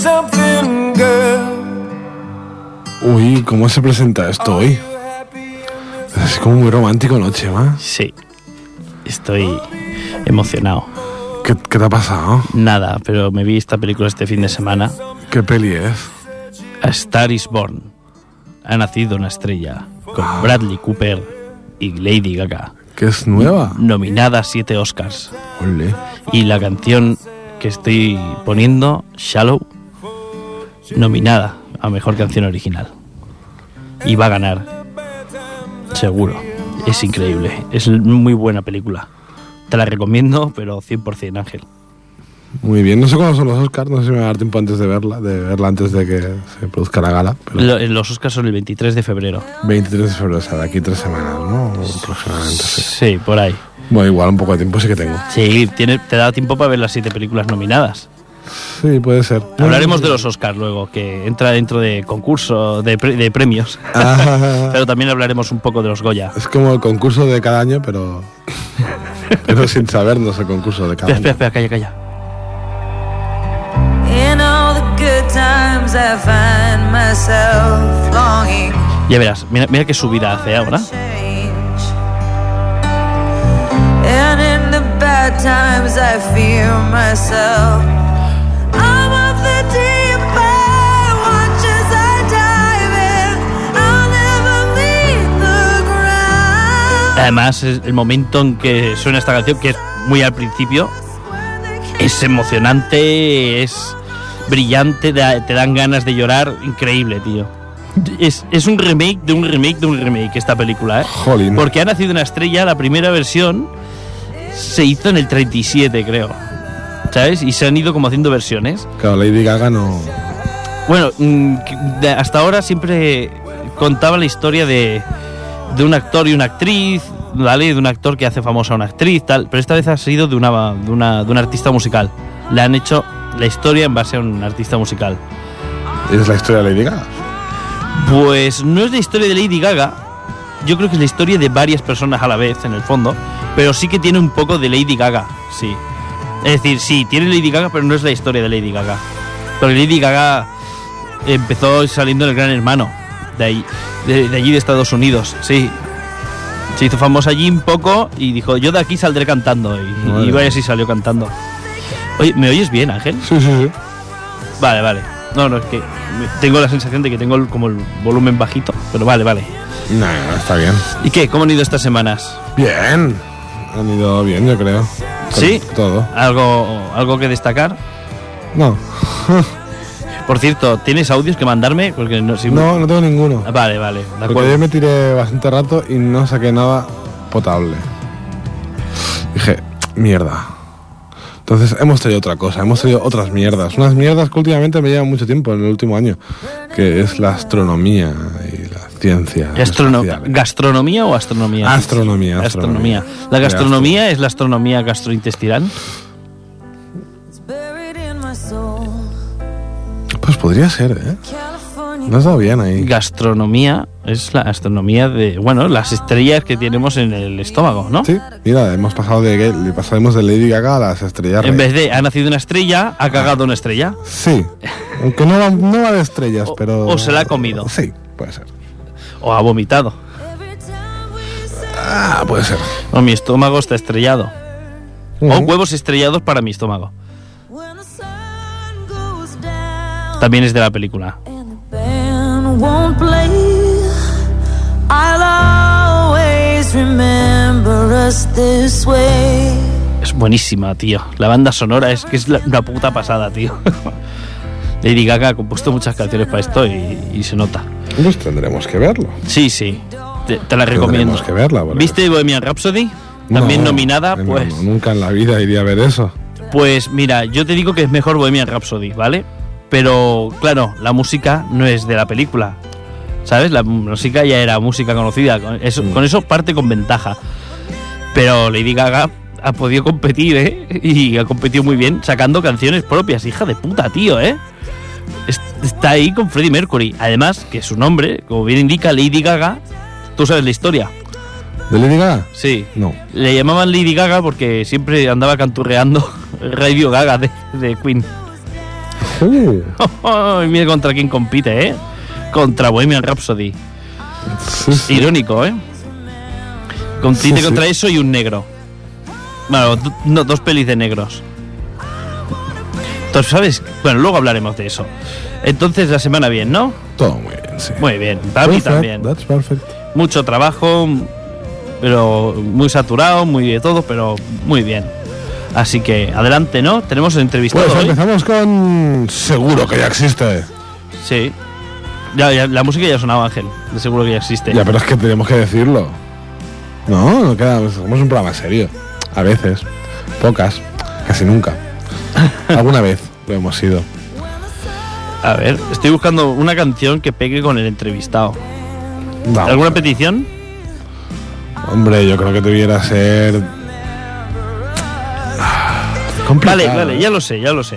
something, girl. Uy, ¿cómo se presenta esto hoy? Es como muy romántico, ¿no, Chema? Sí, estoy emocionado. ¿Qué te ha pasado? Nada, pero me vi esta película este fin de semana. ¿Qué peli es? A Star is Born. Ha nacido una estrella, con Bradley Cooper y Lady Gaga. ¿Que es nueva? Nominada a 7 Oscars. Olé. Y la canción que estoy poniendo, Shallow, nominada a Mejor Canción Original. Y va a ganar, seguro. Es increíble, es muy buena película. Te la recomiendo, pero 100%, Ángel. Muy bien, no sé cuándo son los Oscars, no sé si me va a dar tiempo antes de verla antes de que se produzca la gala. Pero Los Oscars son el 23 de febrero. 23 de febrero, o sea, de aquí 3 semanas, ¿no? Aproximadamente, sí. Sí, por ahí. Bueno, igual un poco de tiempo sí que tengo. Sí, te da tiempo para ver las 7 películas nominadas. Sí, puede ser. Hablaremos de los Oscars luego, que entra dentro de concurso, de premios. Pero también hablaremos un poco de los Goya. Es como el concurso de cada año, pero sin sabernos el concurso de cada año. Espera, calla. In all the good times I find myself longing Ya verás, mira qué subida hace ahora. change. And in the bad times I fear myself. I'm of the deep I watch as I dive in. I'll never leave the ground. Además, es el momento en que suena esta canción, que es muy al principio, es emocionante, es brillante, te dan ganas de llorar, increíble, tío. Es un remake de un remake de un remake esta película, ¿eh? Jolín. Porque Ha nacido una estrella, la primera versión se hizo en el 37, creo, ¿sabes? Y se han ido como haciendo versiones. Claro, Lady Gaga no... Bueno, hasta ahora siempre contaba la historia de un actor y una actriz, ¿vale? De un actor que hace famosa a una actriz, tal. Pero esta vez ha sido de un artista musical. Le han hecho la historia en base a un artista musical. ¿Es la historia de Lady Gaga? Pues no es la historia de Lady Gaga. Yo creo que es la historia de varias personas a la vez, en el fondo. Pero sí que tiene un poco de Lady Gaga, sí. Es decir, sí, tiene Lady Gaga, pero no es la historia de Lady Gaga. Porque Lady Gaga empezó saliendo en El Gran Hermano, de allí de Estados Unidos, sí. Se hizo famosa allí un poco y dijo, yo de aquí saldré cantando. Y vaya si salió cantando. Oye, ¿me oyes bien, Ángel? Sí. Vale. No, es que tengo la sensación de que tengo como el volumen bajito, pero vale. No, está bien. ¿Y qué? ¿Cómo han ido estas semanas? Bien. Han ido bien, yo creo. ¿Sí? Todo. ¿Algo que destacar? No. Por cierto, ¿tienes audios que mandarme? Porque no tengo ninguno. Vale, de Porque acuerdo. ayer me tiré bastante rato y no saqué nada potable. Dije, mierda. Entonces hemos traído otra cosa, hemos traído otras mierdas. Unas mierdas que últimamente me llevan mucho tiempo en el último año, que es la astronomía y la ciencia. ¿Gastronomía o astronomía? Astronomía. ¿La gastronomía es la astronomía gastrointestinal? Pues podría ser, ¿eh? No has dado bien ahí. Gastronomía es la astronomía de, bueno, las estrellas que tenemos en el estómago, ¿no? Sí, mira, pasaremos de Lady Gaga a las estrellas. En vez de ha nacido una estrella, ha cagado una estrella. Sí, aunque no va de estrellas, pero... O se la ha comido. Sí, puede ser. O ha vomitado. Puede ser. O mi estómago está estrellado. O huevos estrellados para mi estómago. También es de la película. Won't play. I'll always remember us this way. Es buenísima, tío. La banda sonora es que es una puta pasada, tío. Lady Gaga ha compuesto muchas canciones para esto y se nota. Pues tendremos que verlo. Sí. Te la recomiendo. Tendremos que verla. ¿Viste Bohemian Rhapsody? También nominada, pues... No, nunca en la vida iría a ver eso. Pues mira, yo te digo que es mejor Bohemian Rhapsody, ¿vale? Pero, claro, la música no es de la película, ¿sabes? La música ya era música conocida, con eso parte con ventaja. Pero Lady Gaga ha podido competir, ¿eh? Y ha competido muy bien, sacando canciones propias. Hija de puta, tío, ¿eh? Está ahí con Freddie Mercury. Además, que su nombre, como bien indica, Lady Gaga, ¿tú sabes la historia? ¿De Lady Gaga? Sí. No. Le llamaban Lady Gaga porque siempre andaba canturreando Radio Gaga de Queen. Mira contra quién compite, ¿eh? Contra Bohemian Rhapsody. Sí. Irónico, ¿eh? Compite Sí. contra eso y un negro. Bueno, no, 2 pelis de negros. Entonces, ¿sabes? Bueno, luego hablaremos de eso. Entonces, la semana bien, ¿no? Todo muy bien, sí. Muy bien, para mí también. That's perfect. Mucho trabajo, pero muy saturado, muy de todo, pero muy bien. Así que, adelante, ¿no? Tenemos el entrevistado Pues hoy. empezamos con... Seguro que ya existe. Sí. Ya, la música ya sonaba, Ángel. De seguro que ya existe. Ya, pero es que tenemos que decirlo. No queda... Somos un programa serio. A veces. Pocas. Casi nunca. Alguna vez lo hemos sido. A ver, estoy buscando una canción que pegue con el entrevistado. Vamos. ¿Alguna petición? Hombre, yo creo que debiera ser... complicado. Vale, ya lo sé.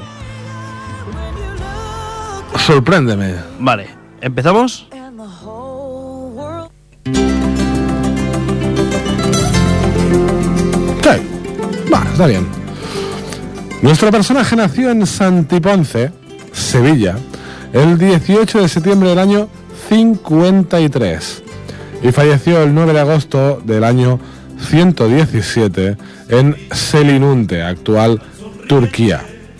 Sorpréndeme. Vale, ¿empezamos? Sí. Va, está bien. Nuestro personaje nació en Santiponce, Sevilla, el 18 de septiembre del año 53 y falleció el 9 de agosto del año 117 en Selinunte, actual Turquía.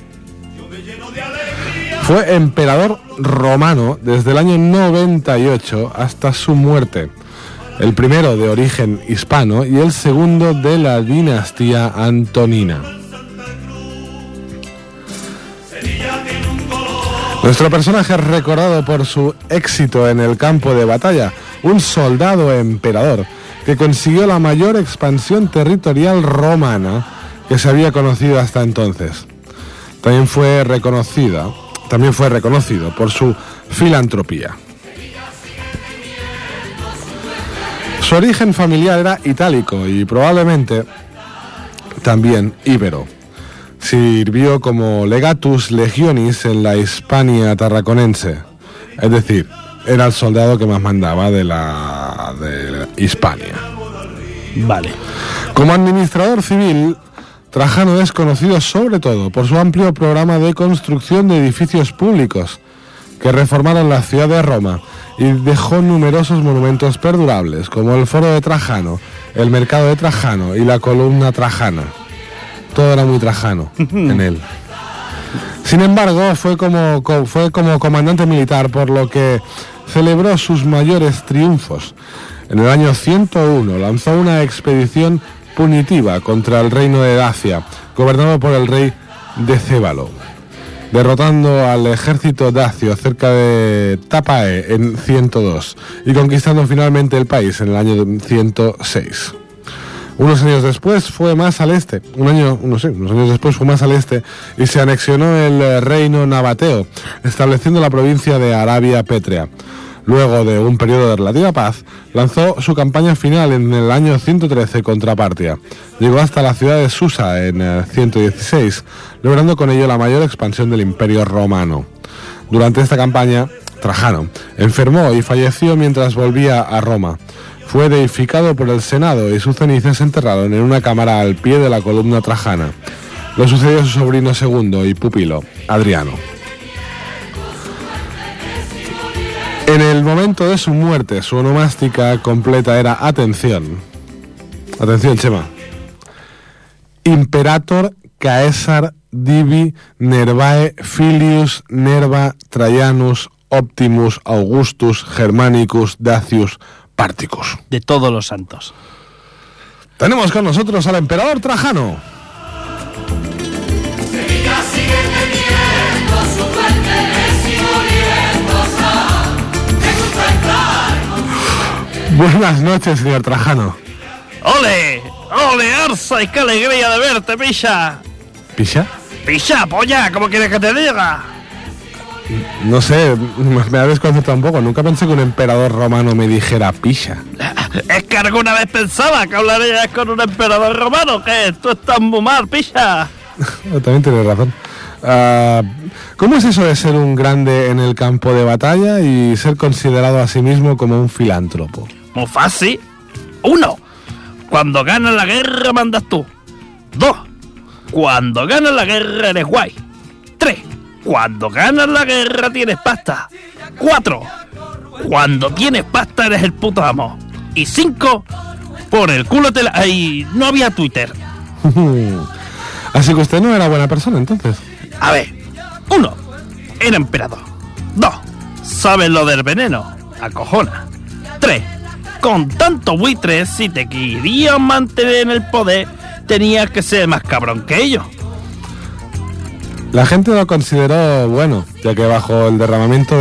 Fue emperador romano desde el año 98 hasta su muerte, el primero de origen hispano y el segundo de la dinastía antonina. Nuestro personaje es recordado por su éxito en el campo de batalla, un soldado emperador que consiguió la mayor expansión territorial romana que se había conocido hasta entonces. También fue reconocido por su filantropía. Su origen familiar era itálico y probablemente también íbero. Sirvió como legatus legionis en la Hispania tarraconense, es decir, era el soldado que más mandaba de la Hispania. Vale. Como administrador civil, Trajano es conocido sobre todo por su amplio programa de construcción de edificios públicos que reformaron la ciudad de Roma y dejó numerosos monumentos perdurables, como el Foro de Trajano, el Mercado de Trajano y la Columna Trajana. Todo era muy trajano en él. Sin embargo, fue como comandante militar, por lo que celebró sus mayores triunfos. En el año 101 lanzó una expedición punitiva contra el reino de Dacia, gobernado por el rey Decébalo, derrotando al ejército dacio cerca de Tapae en 102 y conquistando finalmente el país en el año 106. Unos años después fue más al este y se anexionó el reino nabateo, estableciendo la provincia de Arabia Pétrea. Luego de un periodo de relativa paz, lanzó su campaña final en el año 113 contra Partia. Llegó hasta la ciudad de Susa en 116, logrando con ello la mayor expansión del Imperio Romano. Durante esta campaña, Trajano enfermó y falleció mientras volvía a Roma. Fue deificado por el Senado y sus cenizas se enterraron en una cámara al pie de la columna Trajana. Lo sucedió su sobrino segundo y pupilo, Adriano. En el momento de su muerte, su onomástica completa era, atención, Chema, Imperator Caesar Divi Nervae Filius Nerva Traianus Optimus Augustus Germanicus Dacius Particus. De todos los santos. Tenemos con nosotros al emperador Trajano. Sevilla sigue teniendo su fuerte Buenas noches, señor Trajano. ¡Ole! ¡Ole, Arsa! ¡Y qué alegría de verte, picha! ¿Picha? ¡Picha, polla! ¿Cómo quieres que te diga? No sé, me ha desconcertado un poco. Nunca pensé que un emperador romano me dijera picha. Es que alguna vez pensaba que hablarías con un emperador romano, que tú estás muy mal, picha. También tienes razón. ¿Cómo es eso de ser un grande en el campo de batalla y ser considerado a sí mismo como un filántropo? Muy fácil. 1. Cuando ganas la guerra mandas tú. 2. Cuando ganas la guerra eres guay. 3. Cuando ganas la guerra tienes pasta. 4. Cuando tienes pasta eres el puto amo. Y 5. Por el culo te la... Ay, no había Twitter. Así que usted no era buena persona, entonces. A ver. 1. Era emperador. 2. ¿Sabes lo del veneno? Acojona. 3. Con tanto buitres, si te querías mantener en el poder, tenías que ser más cabrón que ellos. La gente lo consideró bueno, ya que bajó el derramamiento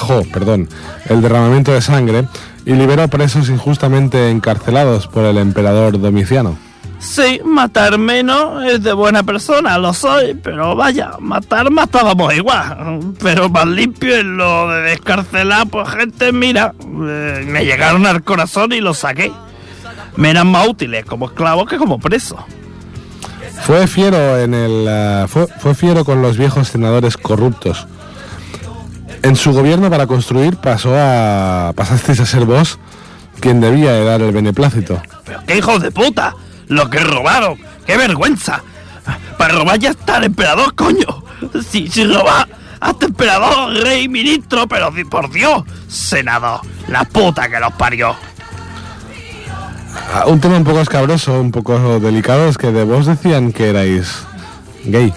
de sangre y liberó presos injustamente encarcelados por el emperador Domiciano. Sí, matar menos es de buena persona, lo soy, pero vaya, matábamos igual. Pero más limpio es lo de descarcelar, pues gente, mira, me llegaron al corazón y lo saqué. Me eran más útiles como esclavos que como presos. Fue fiero fue fiero con los viejos senadores corruptos. En su gobierno para construir pasasteis a ser vos quien debía de dar el beneplácito. ¡Pero qué hijos de puta! ¡Lo que robaron! ¡Qué vergüenza! Para robar ya está el emperador, coño. Si robas hasta emperador, rey, ministro, pero por Dios, senador, la puta que los parió. Un tema un poco escabroso, un poco delicado, es que de vos decían que erais gay.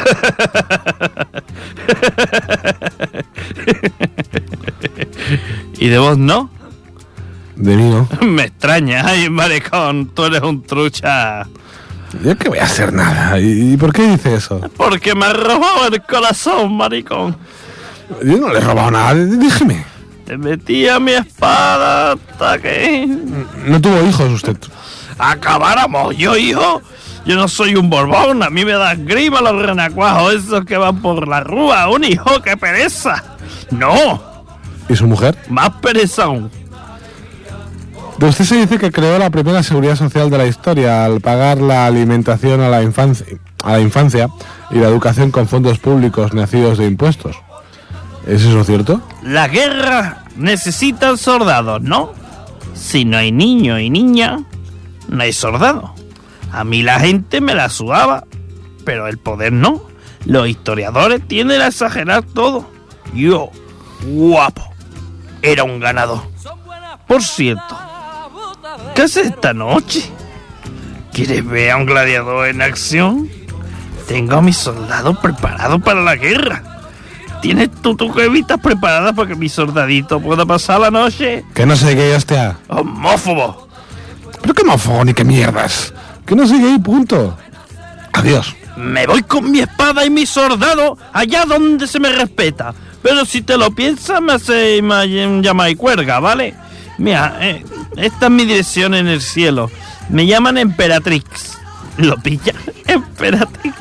¿Y de vos no? De mí no. Me extraña, ay, maricón, tú eres un trucha. Yo que voy a hacer nada. ¿Y por qué dice eso? Porque me has robado el corazón, maricón. Yo no le he robado nada, déjeme. Te metí a mi espada hasta que... No tuvo hijos usted. Acabáramos, yo, hijo. Yo no soy un Borbón, a mí me dan grima los renacuajos esos que van por la rúa. Un hijo, qué pereza. No, ¿Y su mujer? más pereza aún. De usted se dice que creó la primera seguridad social de la historia al pagar la alimentación a la infancia y la educación con fondos públicos nacidos de impuestos. ¿Es eso cierto? La guerra necesita soldados, ¿no? Si no hay niño y niña, no hay soldado. A mí la gente me la sudaba, pero el poder no. Los historiadores tienden a exagerar todo. Yo, guapo, era un ganador. Por cierto, ¿qué haces esta noche? ¿Quieres ver a un gladiador en acción? Tengo a mis soldados preparados para la guerra. ¿Tienes tú cuevitas preparadas para que mi soldadito pueda pasar la noche? Que no sé gay, hostia. ¡Homófobo! ¿Pero qué homófobo ni qué mierdas? Que no soy gay, punto. Adiós. Me voy con mi espada y mi soldado allá donde se me respeta. Pero si te lo piensas, me hace llama y cuerga, ¿vale? Mira, esta es mi dirección en el cielo. Me llaman Emperatrix. ¿Lo pilla? Emperatrix.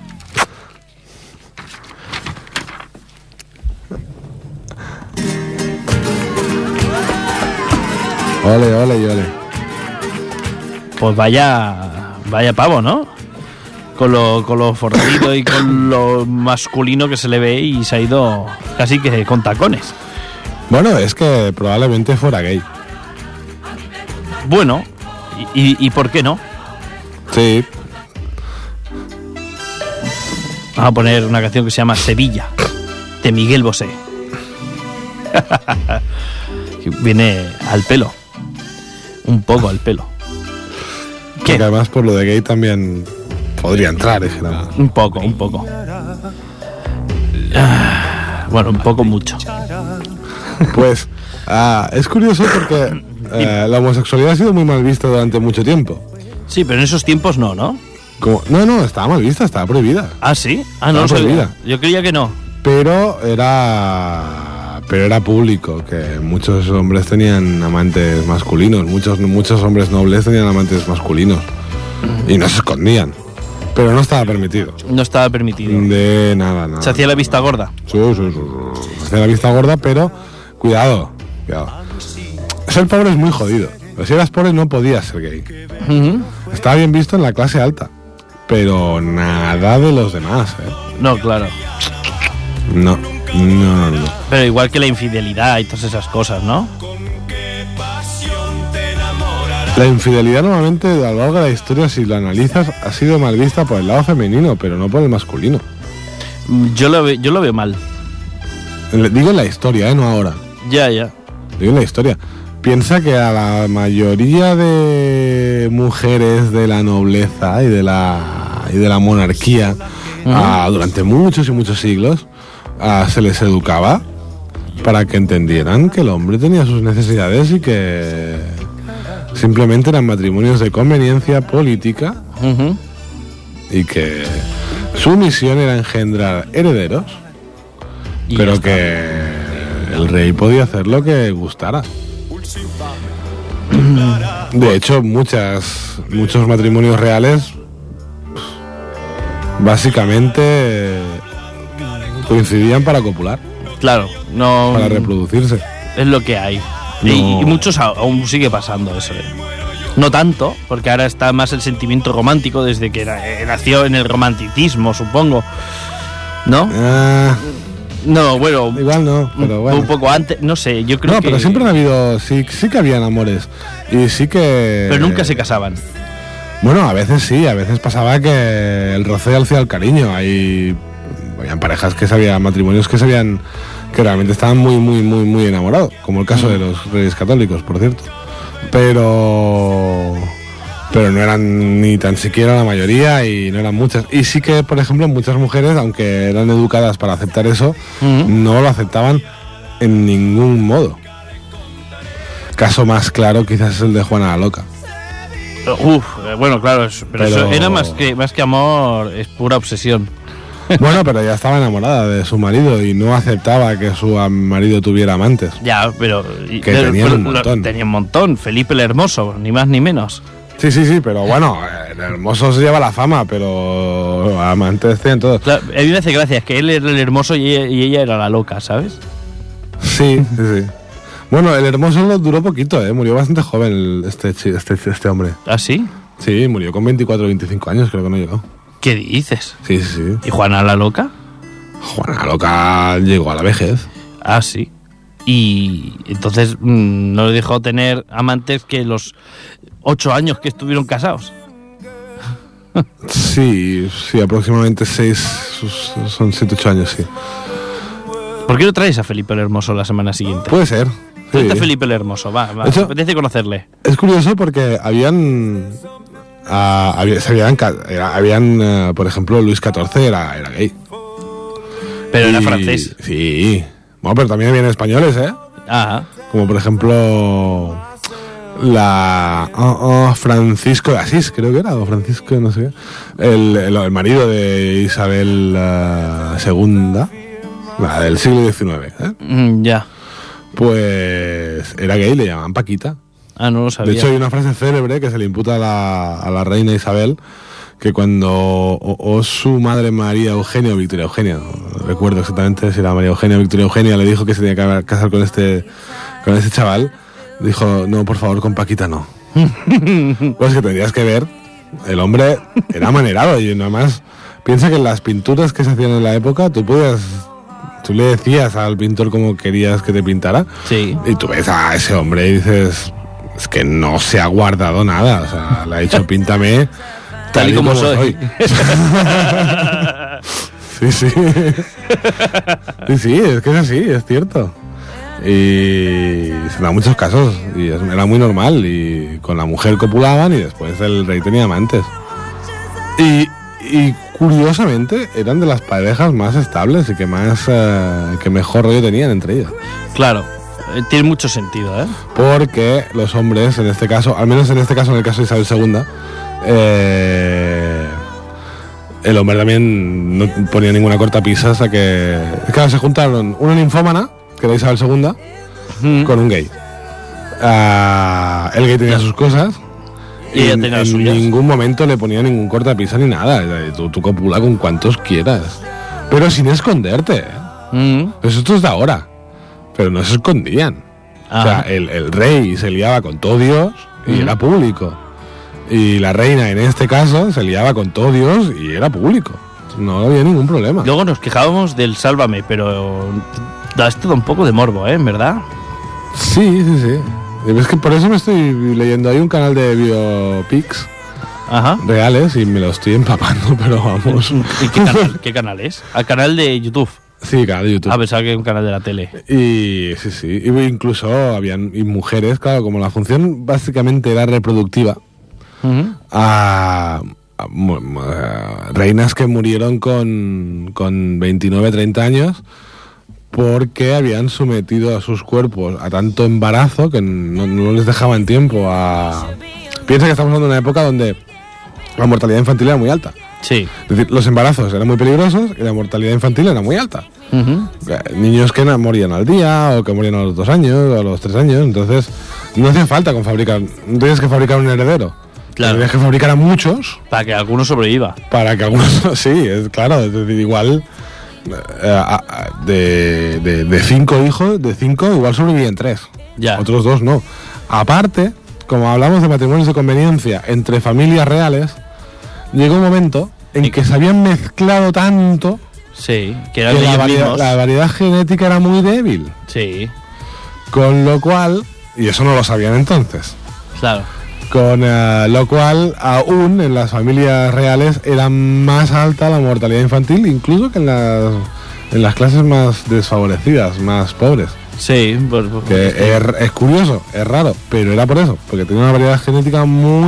Ole, ole y ole. Pues vaya pavo, ¿no? Con lo fortito y con lo masculino que se le ve y se ha ido casi que con tacones. Bueno, es que probablemente fuera gay. Bueno, ¿y por qué no? Sí. Vamos a poner una canción que se llama Sevilla, de Miguel Bosé. Viene al pelo. Un poco al pelo. ¿Qué? Porque además por lo de gay también podría entrar, dijera. Un poco. Bueno, un poco mucho. Pues es curioso porque la homosexualidad ha sido muy mal vista durante mucho tiempo. Sí, pero en esos tiempos no, ¿no? No, estaba mal vista, estaba prohibida. ¿Ah, sí? Ah, no lo sabía. Yo creía que no. Pero era público, que muchos hombres tenían amantes masculinos, muchos hombres nobles tenían amantes masculinos y no se escondían, pero no estaba permitido. No estaba permitido. De nada. Se hacía la vista gorda. Sí. Se hacía la vista gorda, pero cuidado. Ser pobre es muy jodido. Pero si eras pobre no podías ser gay. Estaba bien visto en la clase alta, pero nada de los demás, No, claro. No. Pero igual que la infidelidad y todas esas cosas, ¿no? La infidelidad normalmente a lo largo de la historia, si lo analizas, ha sido mal vista por el lado femenino, pero no por el masculino. Yo lo veo mal. Digo en la historia, no ahora. Ya. Digo en la historia. Piensa que a la mayoría de mujeres de la nobleza y de la monarquía, durante muchos y muchos siglos, se les educaba para que entendieran que el hombre tenía sus necesidades y que simplemente eran matrimonios de conveniencia política y que su misión era engendrar herederos, Y pero ya está. que el rey podía hacer lo que gustara. De hecho, muchos matrimonios reales básicamente coincidían para copular, Claro, no. para reproducirse. Es lo que hay. No. Y muchos aún sigue pasando eso. No tanto, porque ahora está más el sentimiento romántico desde que nació en el romanticismo, supongo. ¿No? No, bueno. Igual no, pero bueno. Un poco antes, no sé, yo creo No, que. pero siempre han habido, sí que habían amores. Y sí que... Pero nunca se casaban. Bueno, a veces sí, a veces pasaba que el roce hacía el cariño. Habían parejas matrimonios que realmente estaban muy enamorados, como el caso de los Reyes Católicos, por cierto. Pero no eran ni tan siquiera la mayoría y no eran muchas. Y sí que, por ejemplo, muchas mujeres, aunque eran educadas para aceptar eso, no lo aceptaban en ningún modo. Caso más claro quizás es el de Juana la Loca. Bueno, claro, pero eso era más que amor, es pura obsesión. Bueno, pero ella estaba enamorada de su marido y no aceptaba que su marido tuviera amantes. Ya, pero. Que tenían un montón. Tenía un montón. Felipe el Hermoso, ni más ni menos. Sí, pero bueno, el hermoso se lleva la fama, pero amantes tienen todos. Claro, a mí me hace gracia, es que él era el hermoso y ella era la loca, ¿sabes? Sí. Bueno, el hermoso lo duró poquito, murió bastante joven este hombre. ¿Ah, sí? Sí, murió con 24 o 25 años, creo que no llegó. ¿Qué dices? Sí. ¿Y Juana la loca? Juana la Loca llegó a la vejez. Ah, sí. Y entonces no le dejó tener amantes que los 8 años que estuvieron casados. Sí, aproximadamente 6, son 7-8 años, sí. ¿Por qué no traes a Felipe el Hermoso la semana siguiente? Puede ser. Trae a Sí. Felipe el Hermoso, va, De hecho- me apetece conocerle. Es curioso porque habían, por ejemplo, Luis XIV era gay. Pero era Y- francés. Sí. Bueno, pero también habían españoles, Ah, como por ejemplo Francisco de Asís, creo que era, o Francisco, no sé qué. El marido de Isabel II, la del siglo XIX, ya. pues era gay, le llamaban Paquita. Ah, no lo De sabía. hecho, hay una frase célebre que se le imputa a la reina Isabel, que cuando o su madre María Eugenia o Victoria Eugenia, no recuerdo exactamente si era María Eugenia o Victoria Eugenia, le dijo que se tenía que casar con este chaval, dijo, no, por favor, con Paquita no. Pues que tendrías que ver, el hombre era manerado y nada más, piensa que en las pinturas que se hacían en la época, tú le decías al pintor cómo querías que te pintara, Sí. y tú ves a ese hombre y dices, es que no se ha guardado nada, o sea, le ha dicho píntame Tal y como soy. Sí. Sí, es que es así, es cierto. Y se da muchos casos, y era muy normal, y con la mujer copulaban y después el rey tenía amantes. Y curiosamente eran de las parejas más estables y que mejor rollo tenían entre ellas. Claro, tiene mucho sentido, ¿eh? Porque los hombres, en este caso, al menos en el caso de Isabel II, el hombre también no ponía ninguna cortapisa hasta que... Claro, se juntaron una ninfómana, que era Isabel II, con un gay. El gay tenía sus cosas. Y ella tenía las en suyas. ningún momento le ponía ningún cortapisa ni nada. Tú copula con cuantos quieras. Pero sin esconderte. Pues esto es de ahora. Pero no se escondían. O sea, el rey se liaba con todo Dios y era público. Y la reina, en este caso, se liaba con todo Dios y era público. No había ningún problema. Luego nos quejábamos del Sálvame, pero da esto da un poco de morbo, ¿eh? ¿En verdad? Sí. Es que por eso me estoy leyendo. Hay un canal de biopics Ajá. reales y me lo estoy empapando, pero vamos. ¿Y qué canal es? Al canal de YouTube. Sí, canal de YouTube. A pesar que es un canal de la tele. Y sí. Y incluso habían mujeres, claro, como la función básicamente era reproductiva, Ujú. a reinas que murieron con 29, 30 años porque habían sometido a sus cuerpos a tanto embarazo que no les dejaban tiempo a... Piensa que estamos hablando de una época donde la mortalidad infantil era muy alta. Sí. Es decir, los embarazos eran muy peligrosos y la mortalidad infantil era muy alta. Ujú. Niños que morían al día o que morían a los 2 años o a los 3 años, entonces no hacía falta no tienes que fabricar un heredero. Claro. Tienes que fabricar a muchos Para que alguno sobreviva. para que algunos, sí, es claro, es decir, igual de 5 hijos, de 5 igual sobrevivían 3, Ya. otros 2 no. Aparte, como hablamos de matrimonios de conveniencia entre familias reales, llegó un momento en que se habían mezclado tanto Sí. Que eran que ellos mismos. la variedad genética era muy débil. Sí. Con lo cual, y eso no lo sabían entonces, Claro. con lo cual aún en las familias reales era más alta la mortalidad infantil, incluso que en las clases más desfavorecidas, más pobres. Sí. Que es curioso, es raro, pero era por eso, porque tenía una variedad genética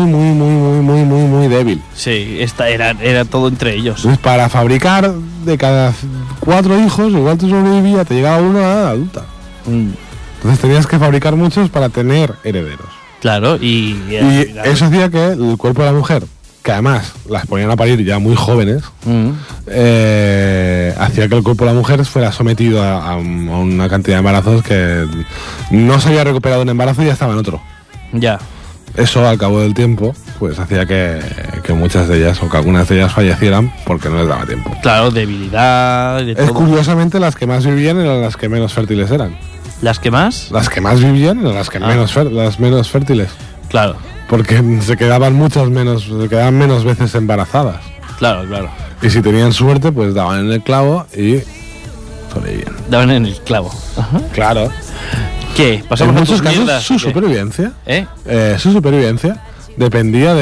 muy débil. Sí. Era todo entre ellos. Entonces, para fabricar de cada 4 hijos, igual te sobrevivía, te llegaba uno a la edad adulta. Mm. Entonces tenías que fabricar muchos para tener herederos. Claro. Y Eso hacía que el cuerpo de la mujer, que además las ponían a parir ya muy jóvenes, Mm. hacía que el cuerpo de la mujer fuera sometido a una cantidad de embarazos que no se había recuperado un embarazo y ya estaba en otro. Ya. Eso, al cabo del tiempo, pues hacía que muchas de ellas, o que algunas de ellas fallecieran porque no les daba tiempo. Claro, debilidad. De Es todo. curiosamente las que más vivían eran las que menos fértiles eran. ¿Las que más? Las que más vivían eran las que las menos fértiles. Claro. Porque se quedaban menos veces embarazadas. Claro. Y si tenían suerte, pues daban en el clavo y sobrevivían. Daban en el clavo. Ajá. Claro. ¿Qué? Pasamos En a muchos tus casos mierdas, su ¿o qué? supervivencia, ¿Eh? su supervivencia dependía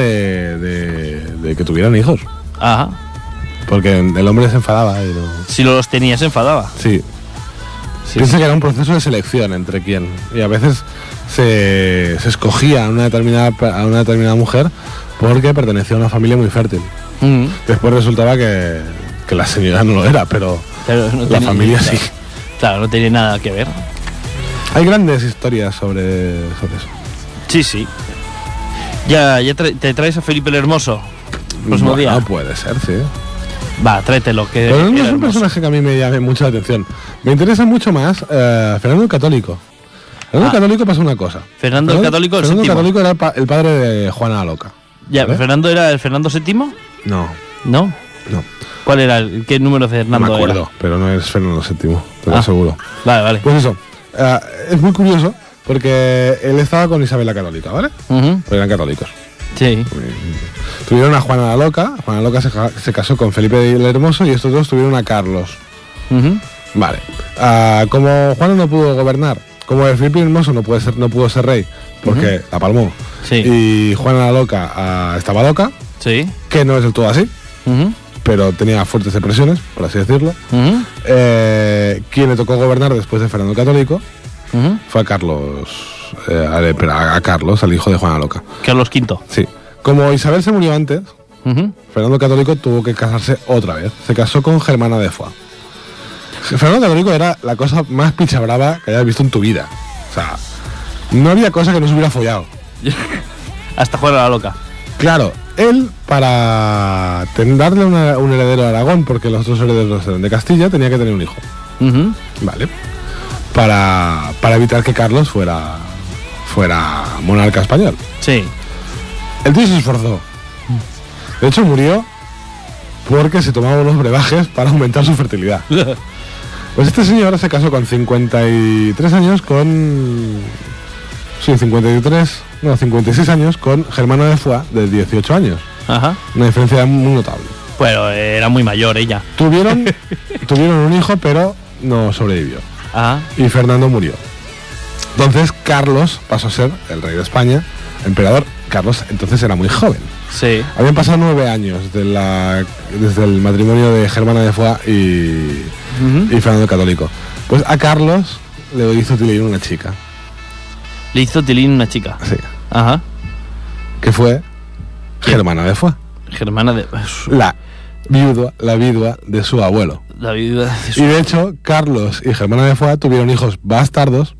de que tuvieran hijos. Ajá. Porque el hombre se enfadaba. Y no... Si no los tenías, se enfadaba. Sí. Piensa que era un proceso de selección entre quién. Y a veces se escogía a una determinada mujer porque pertenecía a una familia muy fértil. Mm. Después resultaba que la señora no lo era, pero Pero no la familia claro. sí. Claro, no tiene nada que ver. Hay grandes historias sobre eso. Sí. Ya te traes a Felipe el Hermoso. Próximo día. No puede ser, sí. Va, tráetelo. Que Pero no era es un hermoso. personaje que a mí me llame mucho la atención. Me interesa mucho más Fernando el Católico. Fernando el Católico pasa una cosa. Fernando el Católico, el Fernando el séptimo. Católico era el padre de Juana la Loca. Ya, ¿vale? ¿Fernando era el Fernando VII? No, ¿No? no. ¿Cuál era? ¿Qué número de No Fernando me acuerdo, era? pero no es Fernando VII, te lo aseguro. Vale. Pues eso, es muy curioso porque él estaba con Isabel la Católica, ¿vale? Ujú. Porque eran católicos. Sí. Tuvieron a Juana la Loca. Juana la Loca se casó con Felipe el Hermoso y estos dos tuvieron a Carlos. Ujú. Vale. Como Juana no pudo gobernar, como Felipe el Hermoso no pudo ser rey porque la palmó. Sí. Y Juana la Loca estaba loca, Sí. que no es del todo así, Ujú. pero tenía fuertes depresiones, por así decirlo. Ujú. Quien le tocó gobernar después de Fernando el Católico Ujú. fue a Carlos, a Carlos, al hijo de Juana la Loca. Carlos V. Sí. Como Isabel se murió antes, Ujú. Fernando el Católico tuvo que casarse otra vez. Se casó con Germana de Foix. Fernando el Católico era la cosa más pichabrava que hayas visto en tu vida. O sea, no había cosa que no se hubiera follado. Hasta Juana la Loca. Claro, él para darle un heredero a Aragón, porque los otros herederos eran de Castilla, tenía que tener un hijo. Ujú. Vale. Para evitar que Carlos fuera monarca español. Sí. El tío se esforzó. De hecho, murió porque se tomaba unos brebajes para aumentar su fertilidad. Pues este señor se casó con 53 años con... Sí, 56 años con Germana de Foix, de 18 años. Ajá. Una diferencia muy notable. Bueno, era muy mayor ella. Tuvieron un hijo, pero no sobrevivió. Ajá. Y Fernando murió. Entonces Carlos pasó a ser el rey de España, emperador. Carlos entonces era muy joven. Sí. Habían pasado 9 años desde el matrimonio de Germana de Foix y Fernando el Católico. Pues a Carlos le hizo tilín una chica. Le hizo tilín una chica. Sí. Ajá. Que fue Germana de Foix. Germana de... La vidua de su abuelo. La vida de su... Y de hecho, Carlos y Germana de Foix tuvieron hijos bastardos.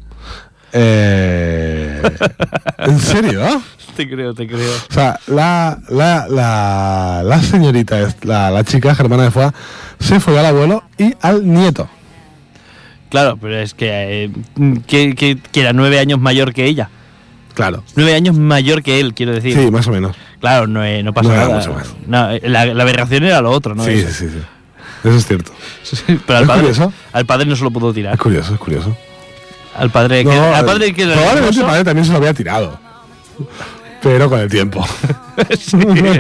¿En serio? Te creo. O sea, la señorita, la chica Germana de Foix, se fue al abuelo y al nieto. Claro, pero es que era 9 años mayor que ella. Claro. 9 años mayor que él, quiero decir. Sí, más o menos. Claro, no pasa No era nada. mucho más. No, la aberración era lo otro, ¿no? Sí. Eso es cierto. Pero ¿Es curioso? al padre no se lo pudo tirar. Es curioso. Al padre que... No, al padre que probablemente el padre también se lo había tirado. Pero con el tiempo. Sí.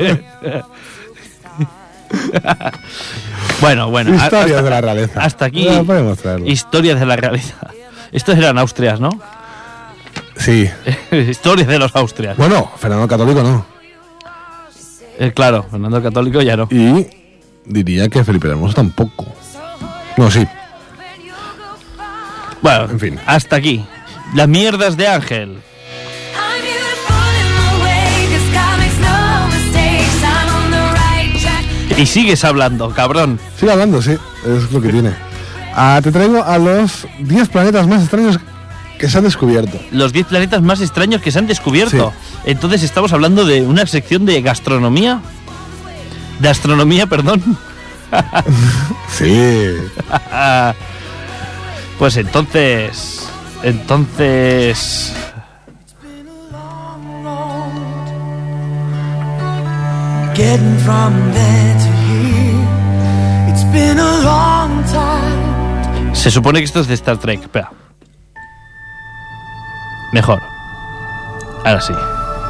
Bueno. Historias de la realeza. Hasta aquí. Ya podemos traerlo. Historias de la realeza. Estos eran Austrias, ¿no? Sí. Historias de los Austrias. Bueno, Fernando el Católico no. Claro, Fernando el Católico ya no. Y diría que Felipe el Hermoso tampoco. No, sí. Bueno, En fin. hasta aquí. Las mierdas de Ángel. I'm beautiful in my way, 'cause God makes no mistakes. I'm on the right track. Y sigues hablando, cabrón. Sigue hablando, sí. Es lo que tiene. Te traigo a los 10 planetas más extraños que se han descubierto. Los 10 planetas más extraños que se han descubierto. Entonces estamos hablando de una sección de gastronomía. De astronomía, perdón. Sí. Pues entonces... Getting from there to here, it's been a long time. Se supone que esto es de Star Trek. Espera. Mejor. Ahora sí.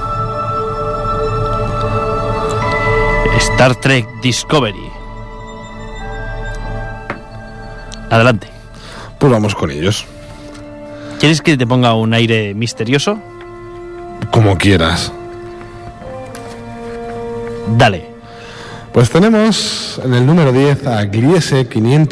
Star Trek Discovery. Adelante. Pues vamos con ellos. ¿Quieres que te ponga un aire misterioso? Como quieras. Dale. Pues tenemos en el número 10 a Gliese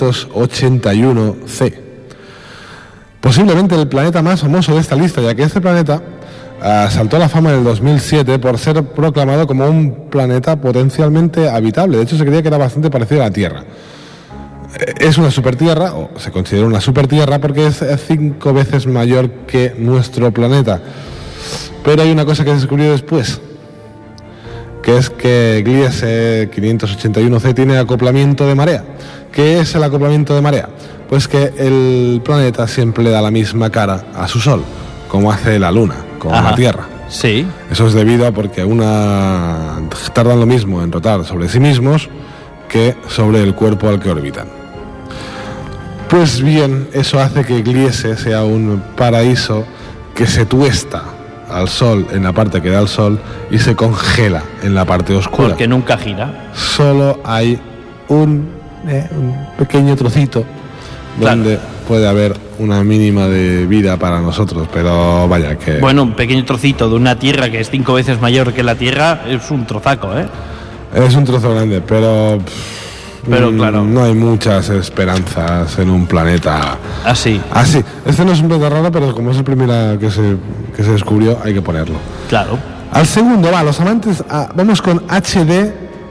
581c. Posiblemente el planeta más famoso de esta lista, ya que este planeta saltó a la fama en el 2007 por ser proclamado como un planeta potencialmente habitable. De hecho, se creía que era bastante parecido a la Tierra. Es una supertierra, o se considera una supertierra, porque es 5 veces mayor que nuestro planeta. Pero hay una cosa que se descubrió después, que es que Gliese 581c tiene acoplamiento de marea. ¿Qué es el acoplamiento de marea? Pues que el planeta siempre le da la misma cara a su Sol, como hace la Luna, como la Tierra. Sí. Eso es debido a porque tardan lo mismo en rotar sobre sí mismos que sobre el cuerpo al que orbitan. Pues bien, eso hace que Gliese sea un paraíso que se tuesta al Sol en la parte que da el Sol y se congela en la parte oscura. Porque nunca gira. Solo hay un pequeño trocito donde puede haber una mínima de vida para nosotros, pero vaya que... Bueno, un pequeño trocito de una Tierra que es 5 veces mayor que la Tierra es un trozaco, ¿eh? Es un trozo grande, pero claro. No hay muchas esperanzas en un planeta Así. así. Este no es un planeta raro, pero como es el primero que se descubrió, hay que ponerlo. Claro. Al segundo, los amantes, vamos con HD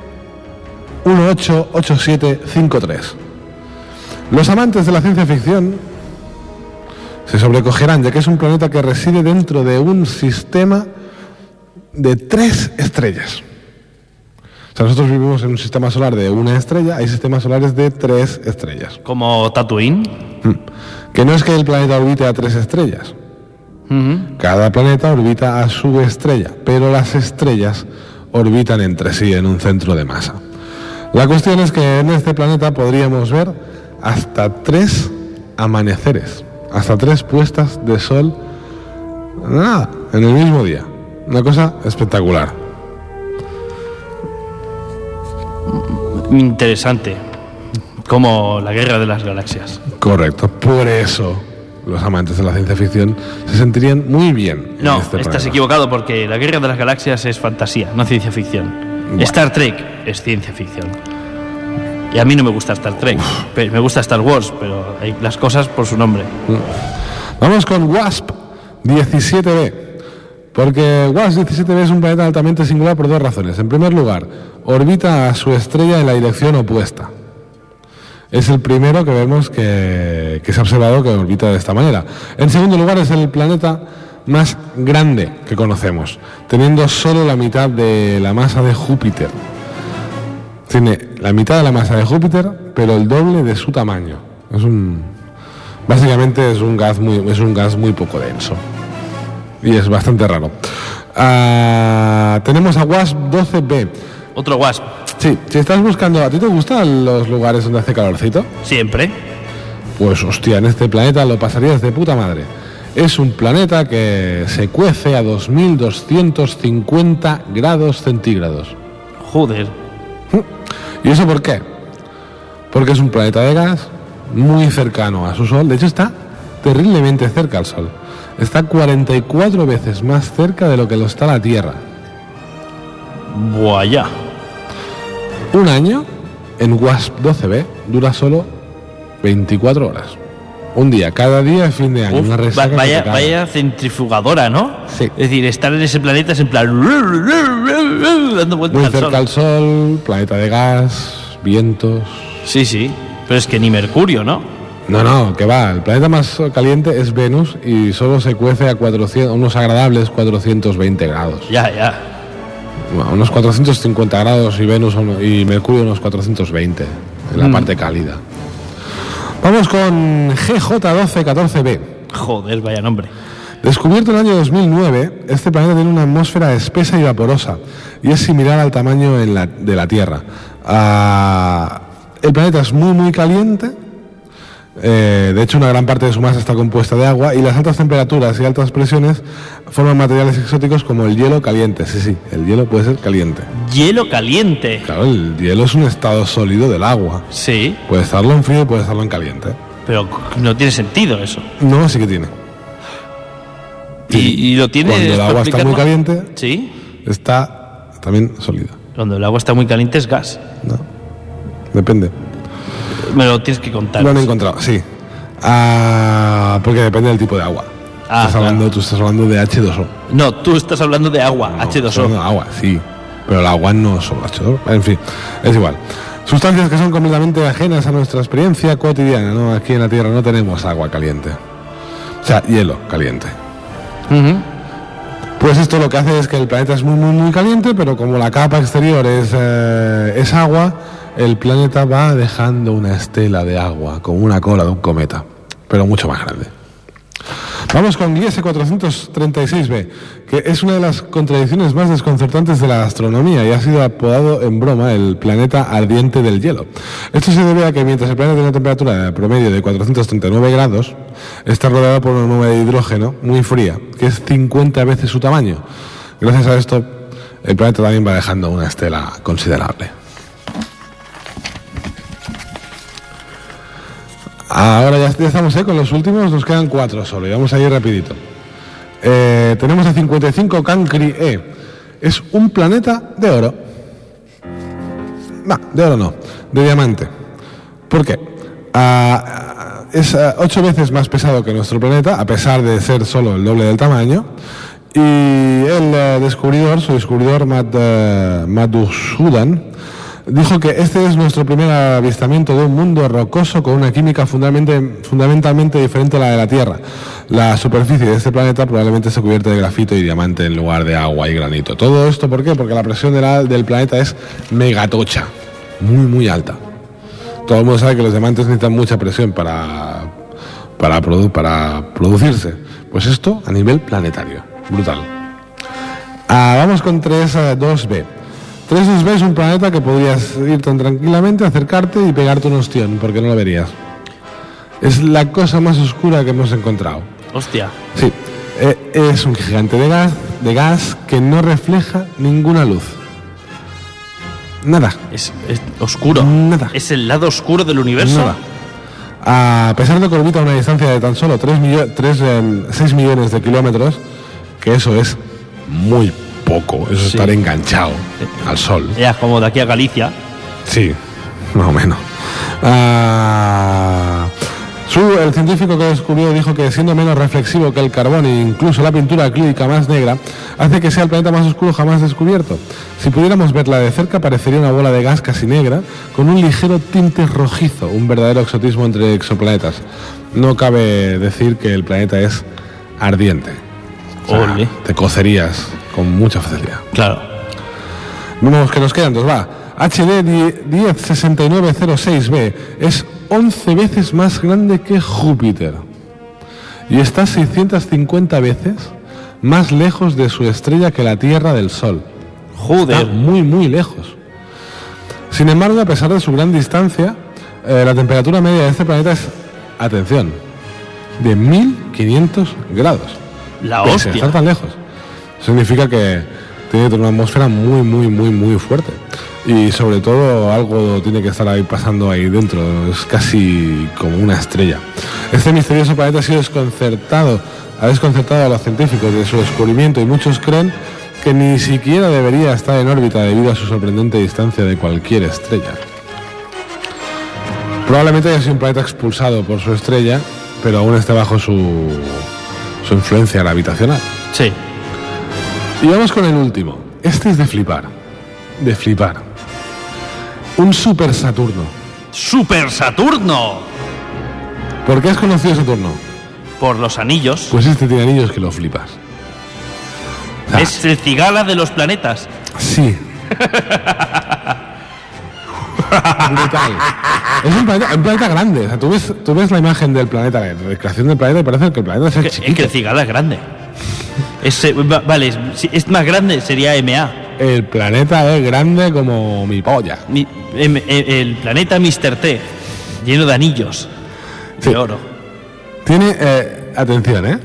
188753. Los amantes de la ciencia ficción se sobrecogerán, ya que es un planeta que reside dentro de un sistema de 3 estrellas. O sea, nosotros vivimos en un sistema solar de 1 estrella, hay sistemas solares de 3 estrellas. Como Tatooine. Que no es que el planeta orbite a 3 estrellas. Cada planeta orbita a su estrella, pero las estrellas orbitan entre sí en un centro de masa. La cuestión es que en este planeta podríamos ver hasta 3 amaneceres, hasta 3 puestas de sol en el mismo día. Una cosa espectacular. Interesante. Como la Guerra de las Galaxias. Correcto. Por eso los amantes de la ciencia ficción se sentirían muy bien. No, en este estás planeta. equivocado porque la Guerra de las Galaxias es fantasía, no ciencia ficción. Bueno. Star Trek es ciencia ficción. Y a mí no me gusta Star Trek. Me gusta Star Wars, pero hay las cosas por su nombre. Vamos con WASP 17b. Porque WASP 17b es un planeta altamente singular por dos razones. En primer lugar, orbita a su estrella en la dirección opuesta. Es el primero que vemos que se ha observado que orbita de esta manera. En segundo lugar, es el planeta más grande que conocemos, teniendo solo la mitad de la masa de Júpiter. Tiene la mitad de la masa de Júpiter, pero el doble de su tamaño. Básicamente es un gas muy poco denso. Y es bastante raro. Tenemos a WASP 12b. Otro WASP. Sí, si estás buscando... ¿A ti te gustan los lugares donde hace calorcito? Siempre. Pues hostia, en este planeta lo pasarías de puta madre. Es un planeta que se cuece a 2250 grados centígrados. Joder. ¿Y eso por qué? Porque es un planeta de gas muy cercano a su Sol. De hecho, está terriblemente cerca al Sol. Está 44 veces más cerca de lo que lo está la Tierra. Vaya. Un año en WASP 12b dura solo 24 horas. Un día, cada día es fin de año. Uf, una resaca que te cagas. vaya centrifugadora, ¿no? Sí. Es decir, estar en ese planeta es en plan dando vueltas Muy al cerca sol. al Sol, planeta de gas, vientos. Sí. Pero es que ni Mercurio, ¿no? No, que va. El planeta más caliente es Venus y solo se cuece a unos agradables 420 grados. Ya. Bueno, unos 450 grados y Venus y Mercurio unos 420 en la parte cálida. Vamos con GJ1214b. Joder, vaya nombre. Descubierto en el año 2009, este planeta tiene una atmósfera espesa y vaporosa y es similar al tamaño de la Tierra. El planeta es muy caliente. De hecho, una gran parte de su masa está compuesta de agua y las altas temperaturas y altas presiones forman materiales exóticos como el hielo caliente. Sí, el hielo puede ser caliente. Hielo caliente. Claro, el hielo es un estado sólido del agua. Sí, Puede estarlo en frío y puede estarlo en caliente. pero no tiene sentido eso. No, sí que tiene. Y lo tiene. Cuando el agua está muy explicarlo? caliente, Sí. está también sólida. Cuando el agua está muy caliente es gas. No, depende. Me lo tienes que contar. Lo han encontrado, sí. Porque depende del tipo de agua. Tú estás hablando de H2O. No, tú estás hablando de agua, No, estás H2O. hablando de agua, sí. Pero el agua no es solo H2O. En fin, es igual. Sustancias que son completamente ajenas a nuestra experiencia cotidiana, ¿no? Aquí en la Tierra no tenemos agua caliente. O sea, hielo caliente. Ujú. Pues esto lo que hace es que el planeta es muy caliente, pero como la capa exterior es agua, el planeta va dejando una estela de agua, como una cola de un cometa, pero mucho más grande. Vamos con IS-436b, que es una de las contradicciones más desconcertantes de la astronomía y ha sido apodado en broma el planeta ardiente del hielo. Esto se debe a que mientras el planeta tiene una temperatura promedio de 439 grados, está rodeado por una nube de hidrógeno muy fría, que es 50 veces su tamaño. Gracias a esto, el planeta también va dejando una estela considerable. Ahora ya estamos con los últimos, nos quedan 4 solo y vamos a ir rapidito. Tenemos a 55 Cancri E. Es un planeta de oro. No, de oro no, de diamante. ¿Por qué? Es 8 veces más pesado que nuestro planeta, a pesar de ser solo el doble del tamaño. Y el su descubridor Madhusudan, dijo que este es nuestro primer avistamiento de un mundo rocoso con una química fundamentalmente diferente a la de la Tierra. La superficie de este planeta probablemente esté cubierta de grafito y diamante en lugar de agua y granito. ¿Todo esto por qué? Porque la presión del planeta es megatocha, muy alta. Todo el mundo sabe que los diamantes necesitan mucha presión para producirse. Pues esto a nivel planetario. Brutal. Vamos con 32b. 32b es un planeta que podrías ir tan tranquilamente, acercarte y pegarte un ostión, porque no lo verías. Es la cosa más oscura que hemos encontrado. Hostia. Sí, es un gigante de gas que no refleja ninguna luz. Nada. Es oscuro. Nada. Es el lado oscuro del universo. Nada. A pesar de que orbita a una distancia de tan solo 6 millones de kilómetros, que eso es muy poco, eso es Sí. estar enganchado al sol. Ya como de aquí a Galicia. Sí, más o menos. El científico que descubrió dijo que siendo menos reflexivo que el carbón e incluso la pintura acrílica más negra, hace que sea el planeta más oscuro jamás descubierto. Si pudiéramos verla de cerca, parecería una bola de gas casi negra, con un ligero tinte rojizo, un verdadero exotismo entre exoplanetas. No cabe decir que el planeta es ardiente. O sea, Ole. te cocerías con mucha facilidad. Claro. Vamos, que nos quedan dos, va. HD 106906b es 11 veces más grande que Júpiter y está 650 veces más lejos de su estrella que la Tierra del Sol. Joder. Está muy, muy lejos. Sin embargo, a pesar de su gran distancia, la temperatura media de este planeta es, atención, de 1500 grados. La Pese a hostia. estar tan lejos. Significa que tiene una atmósfera muy, muy, muy, muy fuerte. Y sobre todo algo tiene que estar ahí pasando ahí dentro. Es casi como una estrella. Este misterioso planeta ha desconcertado a los científicos de su descubrimiento y muchos creen que ni siquiera debería estar en órbita debido a su sorprendente distancia de cualquier estrella. Probablemente haya sido un planeta expulsado por su estrella, pero aún esté bajo su influencia gravitacional. Sí. Y vamos con el último. Este es de flipar. De flipar. Un super Saturno. ¡Super Saturno! ¿Por qué has conocido Saturno? Por los anillos. Pues este tiene anillos que lo flipas. O sea, Es el cigala de los planetas. sí. Brutal. Es un planeta grande. O sea, tú ves la imagen del planeta, la creación del planeta, y parece que el planeta sea Es que chiquito. el cigala es grande. Vale, si es más grande sería MA. El planeta es grande como mi polla. El planeta Mr. T, lleno de anillos Sí. de oro. Tiene, atención,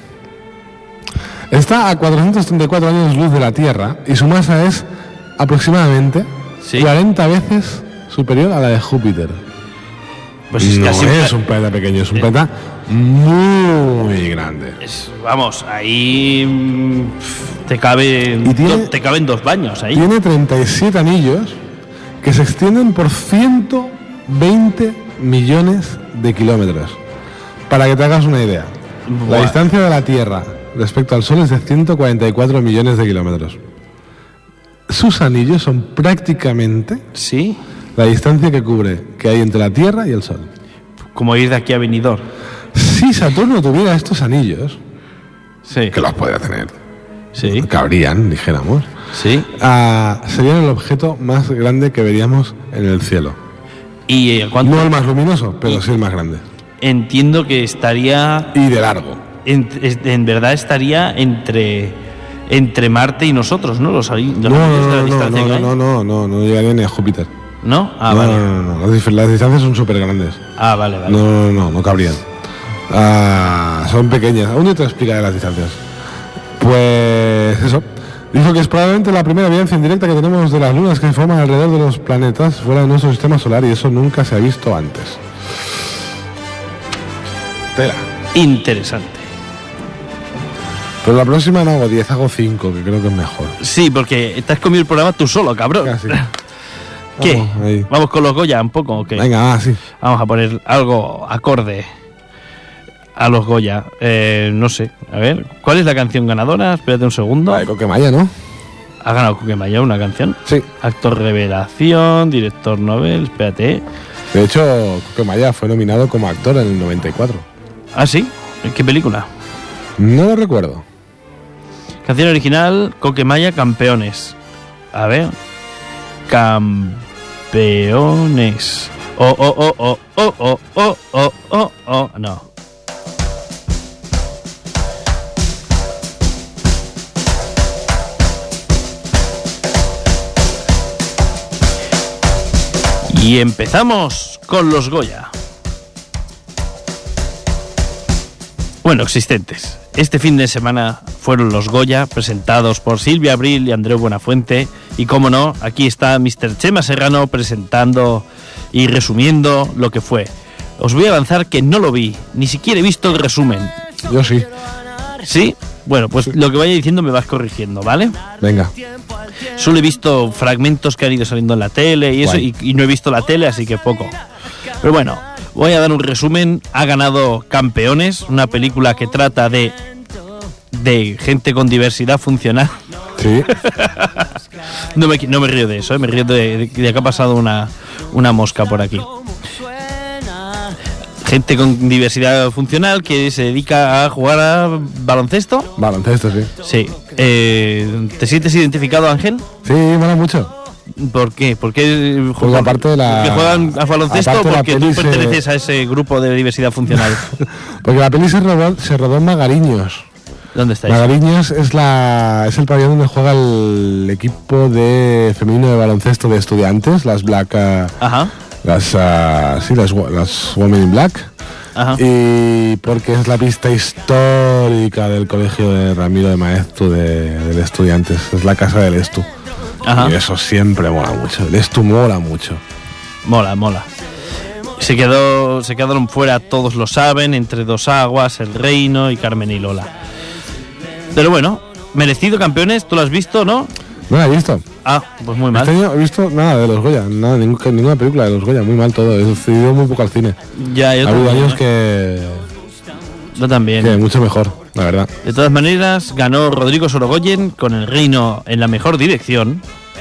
está a 434 años luz de la Tierra y su masa es aproximadamente Sí. 40 veces superior a la de Júpiter. Pues es No casi es un planeta pequeño, es un planeta muy grande. vamos, ahí te caben Y tiene- te caben 2 baños ahí. Tiene 37 anillos que se extienden por 120 millones de kilómetros. Para que te hagas una idea, la Buah. distancia de la Tierra respecto al Sol es de 144 millones de kilómetros. Sus anillos son prácticamente Sí, la distancia que hay entre la Tierra y el Sol. como ir de aquí a Benidorm. Si Saturno tuviera estos anillos, Sí, que los podría tener, sí, cabrían, dijéramos, sí. serían el objeto más grande que veríamos en el cielo. Y ¿cuánto? No el más luminoso, pero sí el más grande. Entiendo que estaría Y de largo. en verdad estaría entre Marte y nosotros, ¿no? Los anillos de la distancia que hay. No llegaría ni a Júpiter. ¿No? Ah, no, vale. no. Las distancias son súper grandes. Ah, vale, vale. No cabrían. Son pequeñas. Aún no te explicaré las distancias. Pues eso. Dijo que es probablemente la primera evidencia indirecta que tenemos de las lunas que se forman alrededor de los planetas fuera de nuestro sistema solar y eso nunca se ha visto antes. Tela. Interesante. Pero la próxima no hago 10, hago 5, que creo que es mejor. Sí, porque te has comido el programa tú solo, cabrón. Casi. ¿Qué? Vamos, ahí. ¿Vamos con los Goya un poco o qué? Venga, va, sí. Vamos a poner algo acorde a los Goya. No sé, a ver, ¿cuál es la canción ganadora? Espérate un segundo. La de Coquemaya, ¿no? ¿Ha ganado Coquemaya una canción? Sí. Actor revelación, director novel, espérate. De hecho, Coquemaya fue nominado como actor en el 94. ¿Ah, sí? ¿En qué película? No lo recuerdo. Canción original, Coquemaya, Campeones. A ver. Campeones. Oh. No. Y empezamos con los Goya. Bueno, existentes. Este fin de semana fueron los Goya, presentados por Silvia Abril y Andreu Buenafuente. Y cómo no, aquí está Mr. Chema Serrano presentando y resumiendo lo que fue. Os voy a lanzar que no lo vi, ni siquiera he visto el resumen. Yo sí. ¿Sí? Bueno, pues lo que vaya diciendo me vas corrigiendo, ¿vale? Venga. Solo he visto fragmentos que han ido saliendo en la tele y eso, Guay. y no he visto la tele, así que poco. Pero bueno, voy a dar un resumen. Ha ganado Campeones, una película que trata de gente con diversidad funcional. Sí. No me río de eso, me río de que ha pasado una mosca por aquí. Gente con diversidad funcional que se dedica a jugar a baloncesto. Baloncesto, sí. Sí. ¿Te sientes identificado, Ángel? Sí, mola mucho. ¿Por qué? Porque aparte de la- ¿porque juegan a baloncesto o aparte de la porque tú peli se- perteneces a ese grupo de diversidad funcional? Porque la peli se rodó en Magariños. ¿Dónde estáis? Magariños es el pabellón donde juega el equipo de femenino de baloncesto de estudiantes, las Black... Ajá, las Women in Black. ajá. Y porque es la pista histórica del colegio de Ramiro de Maeztu del Estudiantes. Es la casa del Estu. Ajá. Y eso siempre mola mucho. El Estu mola mucho. Mola. Se quedaron fuera, todos lo saben, Entre dos aguas, El Reino y Carmen y Lola. Pero bueno, merecido Campeones, ¿tú lo has visto, no? ¿No la he visto? Ah, pues muy Este mal. año he visto nada de los Goya. Nada, ninguna película de los Goya. Muy mal todo. He ido muy poco al cine. Ya, yo Ha habido también, años ¿eh? que Yo también. mucho mejor, la verdad. De todas maneras, ganó Rodrigo Sorogoyen con El Reino en la mejor dirección.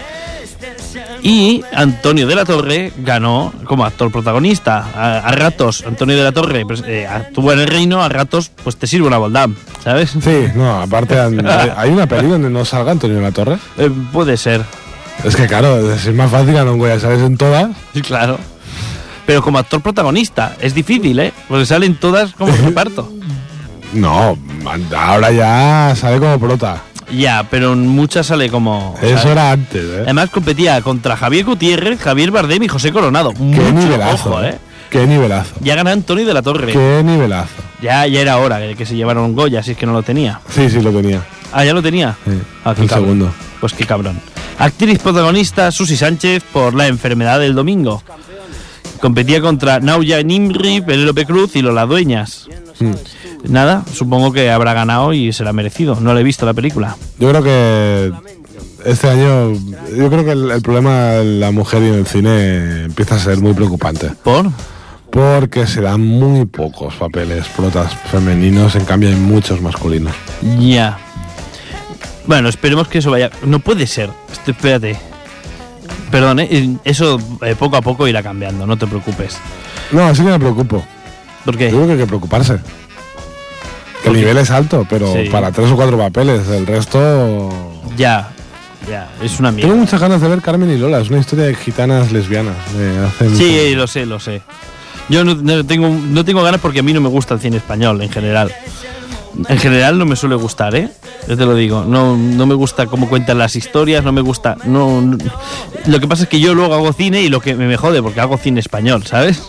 Y Antonio de la Torre ganó como actor protagonista. A ratos, Antonio de la Torre pues, actuó en El Reino, a ratos, pues te sirve una boldam, ¿sabes? Sí, no, aparte hay una peli donde no salga Antonio de la Torre. Puede ser, Es que claro, es más fácil ganar un Goya, ¿sabes? En todas. claro. Pero como actor protagonista, es difícil, ¿eh? Porque salen todas como reparto. No, ahora ya sale como prota. Ya, pero en muchas sale como... Eso ¿sabes? era antes, ¿eh? Además competía contra Javier Gutiérrez, Javier Bardem y José Coronado. Qué Mucho nivelazo, ojo, ¿eh? Qué nivelazo. Ya ganó Antonio de la Torre. Qué nivelazo. Ya era hora que se llevaron un Goya, si es que no lo tenía. Sí, lo tenía. Ah, ¿ya lo tenía? Sí, Ah, qué un cabrón. segundo. Pues qué cabrón. Actriz protagonista Susi Sánchez por La enfermedad del domingo. Competía contra Nauya Nimri, Penélope Cruz y Lola Dueñas. Nada, supongo que habrá ganado y será merecido. No le he visto la película. Yo creo que este año, yo creo que el problema de la mujer y en el cine empieza a ser muy preocupante. ¿Por? Porque se dan muy pocos papeles protas femeninos, en cambio hay muchos masculinos. Ya. Bueno, esperemos que eso vaya... No puede ser. Espérate. Perdón, eso poco a poco irá cambiando, no te preocupes. No, así que me preocupo. ¿Por Yo qué? creo que hay que preocuparse. Que el nivel es alto, pero Sí. para 3 o 4 papeles, el resto... Ya, es una Tengo mierda. muchas ganas de ver Carmen y Lola, es una historia de gitanas lesbianas. De hace mucho Sí, tiempo. lo sé. Yo no tengo ganas porque a mí no me gusta el cine español en general. En general no me suele gustar, ¿eh? Yo te lo digo. No me gusta cómo cuentan las historias, no me gusta... No. Lo que pasa es que yo luego hago cine y lo que me jode porque hago cine español, ¿sabes?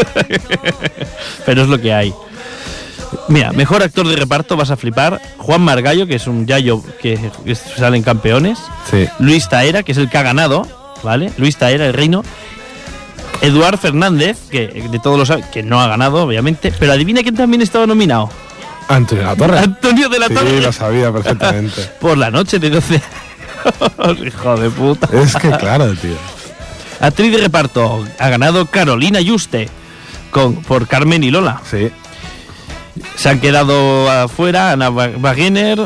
Pero es lo que hay. Mira, mejor actor de reparto, vas a flipar. Juan Margallo, que es un yayo que sale en Campeones. Sí. Luis Taera, que es el que ha ganado, ¿vale? Luis Taera, El Reino. Eduard Fernández, que de todos lo saben, que no ha ganado, obviamente. Pero adivina quién también estaba nominado. Antonio de la Torre. Antonio de la Sí, Torre. lo sabía perfectamente. Por la noche de 12 años. Hijo de puta. Es que claro, tío. Actriz de reparto, ha ganado Carolina Yuste por Carmen y Lola. Sí. Se han quedado afuera Ana Wagener,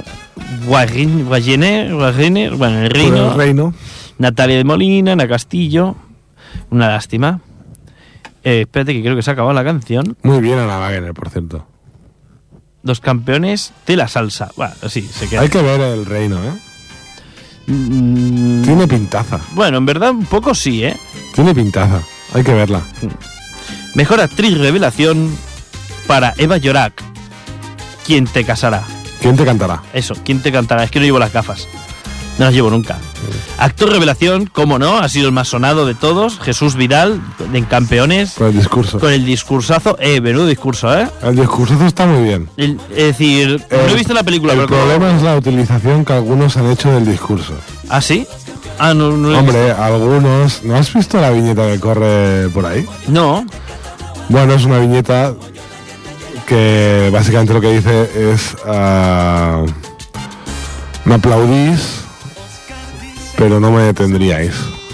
bueno, El Reino, Por el reino. Natalia de Molina, Ana Castillo. Una lástima. Espérate que creo que se ha acabado la canción. Muy bien Ana Wagner, por cierto. Los campeones de la salsa. Bueno, sí, se queda. Hay que ver el reino, ¿eh? Mm, Tiene pintaza. bueno, en verdad un poco sí, ¿eh? Tiene pintaza. Hay que verla. Mejor actriz revelación para Eva Llorac. ¿Quién te casará? ¿Quién te cantará? Eso, ¿quién te cantará? Es que no llevo las gafas. No las llevo nunca. Actor revelación, como no, ha sido el más sonado de todos. Jesús Vidal, en Campeones, Por el discurso. con el discursazo. Menudo discurso, ¿eh? El discurso está muy bien. Es decir, no he visto la película, El pero... problema es la utilización que algunos han hecho del discurso. ¿Ah, sí? Ah, no lo he Hombre, algunos... ¿No has visto la viñeta que corre por ahí? visto. No. Bueno, es una viñeta que básicamente lo que dice es... Me aplaudís, pero no me detendríais.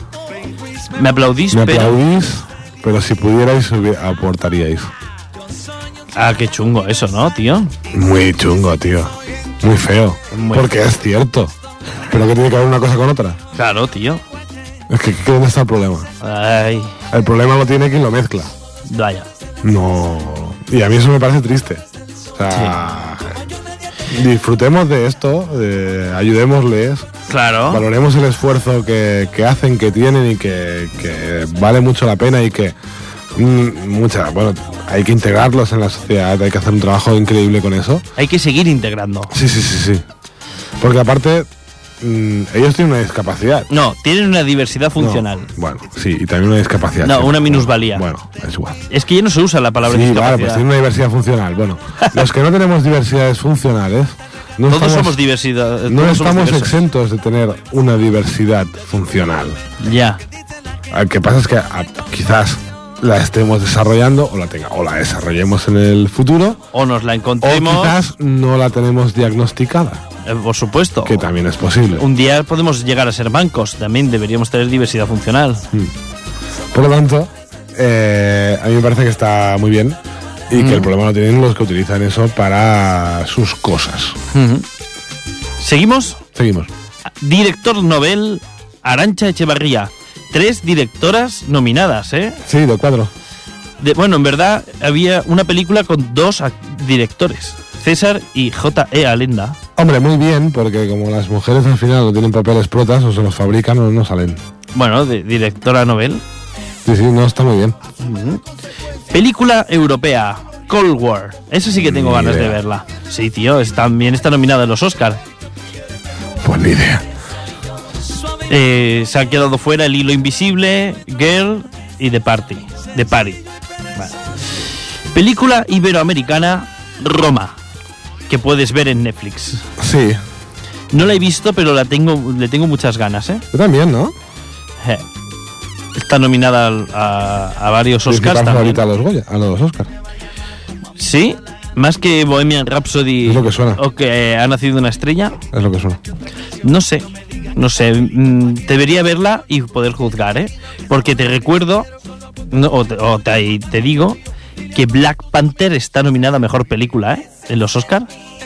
Me aplaudís, Me pero... aplaudís, pero si pudierais aportaríais. Ah, qué chungo eso, ¿no, tío? Muy chungo, tío. Muy feo. Muy porque es cierto. Pero que tiene que ver una cosa con otra. Claro, tío. Es que ¿dónde está el problema? Ay, El problema lo tiene quien lo mezcla. vaya. No. Y a mí eso me parece triste. O sea, disfrutemos de esto, ayudémosles, Claro. valoremos el esfuerzo que hacen, que tienen y que vale mucho la pena y que bueno, hay que integrarlos en la sociedad, hay que hacer un trabajo increíble con eso. Hay que seguir integrando. Sí. Porque aparte, ellos tienen una discapacidad. No, tienen una diversidad funcional. No, bueno, sí, y también una discapacidad. No, sí. una minusvalía. Bueno, es igual. Es que ya no se usa la palabra Sí, discapacidad. vale, pues tiene una diversidad funcional. Bueno, los que no tenemos diversidades funcionales, no Todos estamos, somos diversidad. no todos somos estamos diversos. exentos de tener una diversidad funcional. Ya. Lo que pasa es que quizás la estemos desarrollando o la desarrollemos en el futuro, O nos la o encontremos. quizás no la tenemos diagnosticada, Por supuesto. que también es posible. Un día podemos llegar a ser bancos. También deberíamos tener diversidad funcional. Por lo tanto, a mí me parece que está muy bien y que el problema lo tienen los que utilizan eso para sus cosas. ¿Seguimos? Seguimos. Director Nobel Arantxa Echevarría. 3 directoras nominadas, ¿eh? Sí, de cuadro. Bueno, en verdad había una película con 2 directores. César y J.E. Alenda. Hombre, muy bien, porque como las mujeres al final no tienen papeles protas o se los fabrican o no salen. Bueno, de directora Nobel. Sí, no, está muy bien. Película europea, Cold War. Esa sí que tengo Ni ganas de idea. verla. Sí, tío, también está nominada a los Oscar. Pues ni idea. Se ha quedado fuera El hilo invisible, Girl y The Party. Vale. Película iberoamericana, Roma, que puedes ver en Netflix. Sí, No la he visto, pero le tengo muchas ganas, ¿eh? yo también, ¿no? Está nominada a varios Oscars Principal también. favorita a los Goya, a los Oscar. Sí, más que Bohemian Rhapsody. Es lo que suena. O que Ha nacido una estrella. Es lo que suena. No sé. Debería verla y poder juzgar, ¿eh? Porque te recuerdo, te digo, que Black Panther está nominada a Mejor Película, ¿eh? En los Oscars.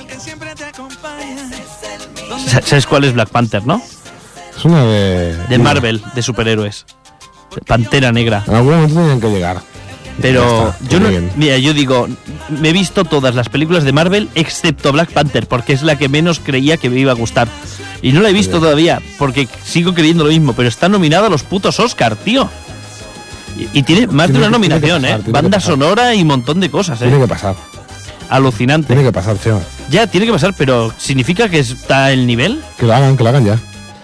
¿Sabes cuál es Black Panther, no? Es una de... De Marvel, de superhéroes. Pantera Negra. En algún momento tenían que llegar. Pero Ya está, yo no, muy bien. mira, yo digo, me he visto todas las películas de Marvel excepto Black Panther, porque es la que menos creía que me iba a gustar. Y no la he visto todavía, porque sigo creyendo lo mismo, pero está nominada a los putos Oscar, tío. Y tiene más de Tiene una que- tiene que nominación, pasar, ¿eh? tiene que Banda pasar. sonora y un montón de cosas, Tiene ¿eh? que pasar. Alucinante. Tiene que pasar, Chema. Ya, tiene que pasar, pero ¿significa que está el nivel? Que lo hagan ya.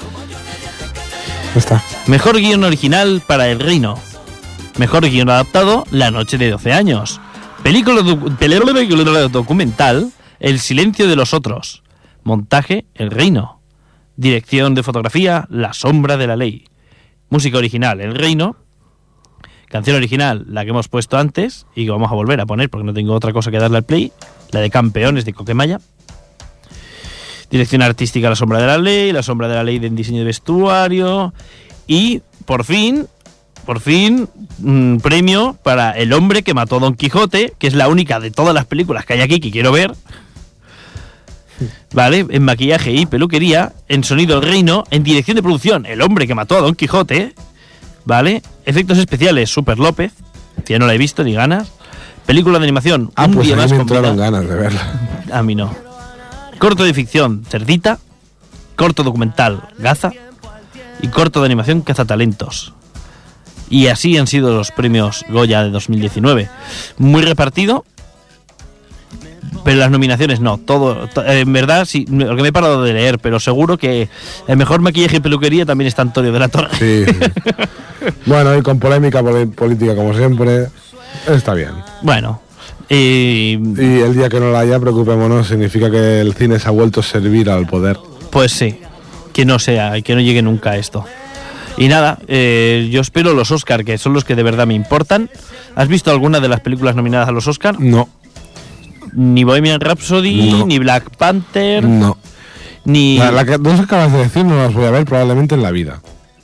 Ya está. Mejor guión original para El Reino. Mejor guión adaptado, La noche de 12 años. Película documental, El silencio de los otros. Montaje, El Reino. Dirección de fotografía, La sombra de la ley. Música original, El Reino. Canción original, la que hemos puesto antes y que vamos a volver a poner porque no tengo otra cosa que darle al play. La de Campeones de Coquemaya. Dirección artística, La sombra de la ley. La sombra de la ley en diseño de vestuario. Y, por fin, premio para El hombre que mató a Don Quijote, que es la única de todas las películas que hay aquí que quiero ver. Vale, en maquillaje y peluquería. En sonido, El Reino. En dirección de producción, El hombre que mató a Don Quijote. Vale, efectos especiales, Super López, que ya no la he visto ni ganas. Película de animación, Un Pues día a mí más me con entraron vida. ganas de verla. A mí no. Corto de ficción, Cerdita. Corto documental, Gaza. Y corto de animación, Cazatalentos. Y así han sido los premios Goya de 2019. Muy repartido, pero las nominaciones no. En verdad, sí, lo que me he parado de leer, pero seguro que el mejor maquillaje y peluquería también está Antonio de la Torre. Sí. Bueno, y con polémica política como siempre, está bien. Bueno, Y el día que no la haya, preocupémonos, significa que el cine se ha vuelto a servir al poder. pues sí, que no sea y que no llegue nunca a esto. Y nada, yo espero los Oscar, que son los que de verdad me importan. ¿Has visto alguna de las películas nominadas a los Oscar? No, Ni Bohemian Rhapsody, No. ni Black Panther, no. Ni... La que dos acabas de decir no las voy a ver probablemente en la vida.